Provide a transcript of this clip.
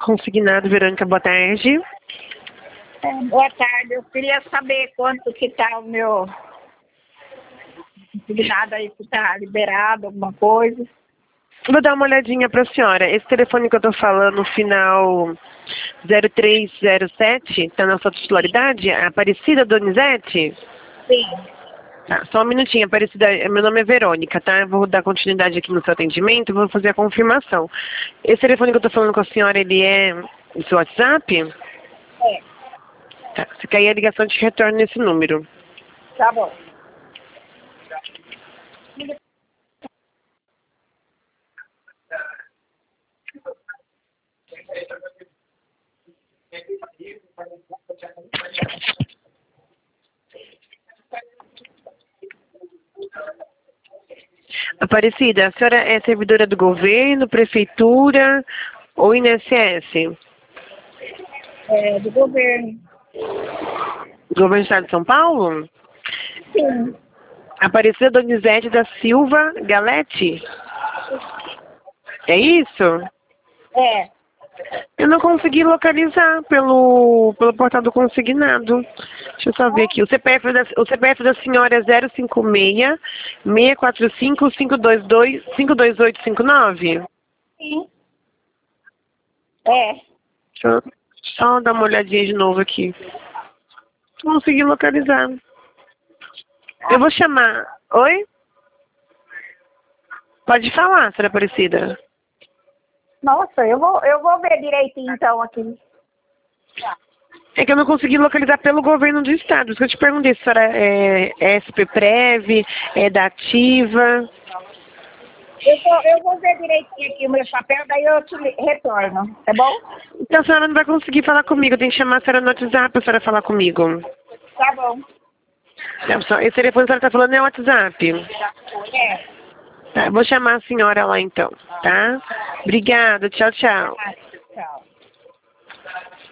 Consignado, Verônica, boa tarde. Boa tarde, eu queria saber quanto que tá o meu consignado aí, se tá liberado, alguma coisa. Vou dar uma olhadinha para a senhora. Esse telefone que eu tô falando, final 0307, tá na sua titularidade? A Aparecida Donizete? Sim. Tá, só um minutinho, Aparecida. Meu nome é Verônica, tá? Eu vou dar continuidade aqui no seu atendimento, vou fazer a confirmação. Esse telefone que eu tô falando com a senhora, ele é do seu WhatsApp? É, Tá, se cair a ligação, te retorno nesse número. tá bom. Aparecida, a senhora é servidora do governo, prefeitura ou INSS? É, do governo. Governo do Estado de São Paulo? Sim. Aparecida Donizete da Silva Galete? É isso? É, Eu não consegui localizar pelo portal do consignado. Deixa eu só ver aqui. O CPF da senhora é 056-645-522-52859? sim. É. Deixa eu só dar uma olhadinha de novo aqui. Não consegui localizar. Eu vou chamar. Oi? Pode falar, senhora Aparecida. Nossa, eu vou ver direitinho então aqui. É que eu não consegui localizar pelo governo do estado. Por isso que eu te perguntei se a senhora é SPPrev, é da Ativa. Eu vou ver direitinho aqui o meu papel, daí eu te retorno, tá bom? Então a senhora não vai conseguir falar comigo. Tem que chamar a senhora no WhatsApp para a senhora falar comigo. Tá bom. Esse telefone que a senhora está falando é o WhatsApp. É. Tá, eu vou chamar a senhora lá então, tá? Obrigada, tchau, tchau.